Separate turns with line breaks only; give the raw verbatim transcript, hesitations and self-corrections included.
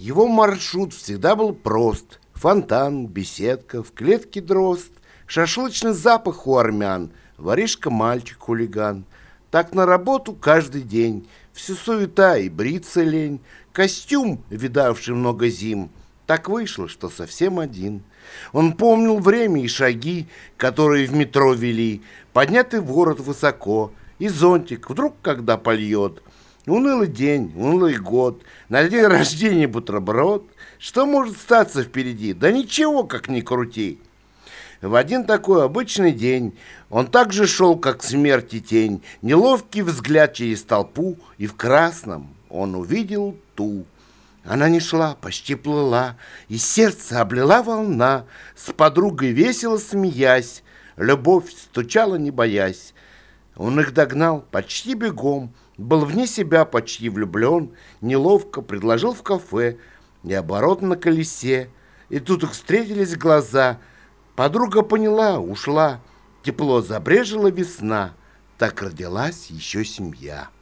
Его маршрут всегда был прост. Фонтан, беседка, в клетке дрозд, шашлычный запах у армян, воришка-мальчик-хулиган. Так на работу каждый день, всю суета и бриться лень, костюм, видавший много зим. Так вышло, что совсем один. Он помнил время и шаги, которые в метро вели, поднятый ворот высоко, и зонтик вдруг когда польет. Унылый день, унылый год, на день рождения бутерброд. Что может статься впереди? Да ничего, как ни крути. В один такой обычный день он так же шел, как смерти тень, неловкий взгляд через толпу, и в красном он увидел ту. Она не шла, почти плыла, и сердце облила волна, с подругой весело смеясь, любовь стучала, не боясь. Он их догнал почти бегом, был вне себя почти влюблен, неловко предложил в кафе и оборот на колесе. И тут их встретились глаза. Подруга поняла, ушла. Тепло забрежила весна. Так родилась еще семья.